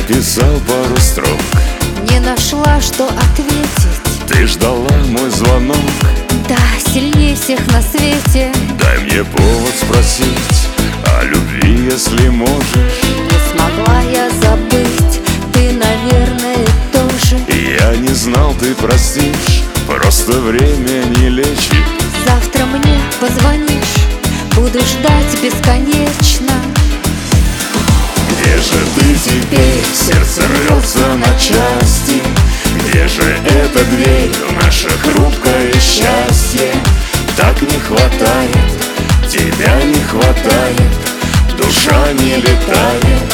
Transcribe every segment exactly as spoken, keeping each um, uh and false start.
написал пару строк, не нашла, что ответить. ты ждала мой звонок. Да, сильнее всех на свете. Дай мне повод спросить о любви, если можешь. Не смогла я забыть, ты, наверное, тоже. Я не знал, ты простишь, просто время не лечит. Завтра мне позвонишь, буду ждать бесконечно. Где же ты теперь? Сердце рвется на части. Где же эта дверь в наше хрупкое счастье? Так не хватает, тебя не хватает, душа не летает.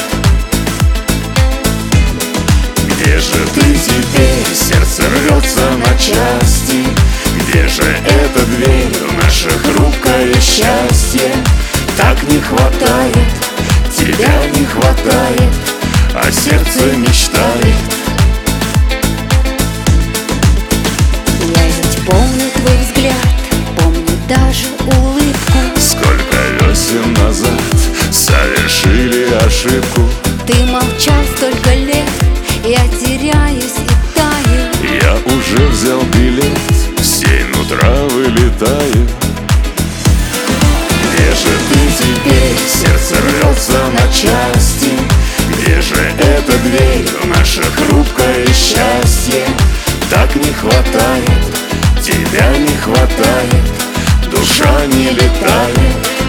Где же ты теперь? Сердце рвется на части. Где же эта дверь в наше хрупкое счастье? Так не хватает, тебя не хватает, а сердце мечтает. Я ведь помню твой взгляд, помню даже улыбку. Сколько весен назад совершили ошибку. Ты молчал столько лет, я теряюсь и таю. Я уже взял билет, в семь утра вылетаю. Где же ты теперь? Сердце рвется на части. Где же эта дверь в наше хрупкое счастье? Так не хватает, тебя не хватает, душа не летает.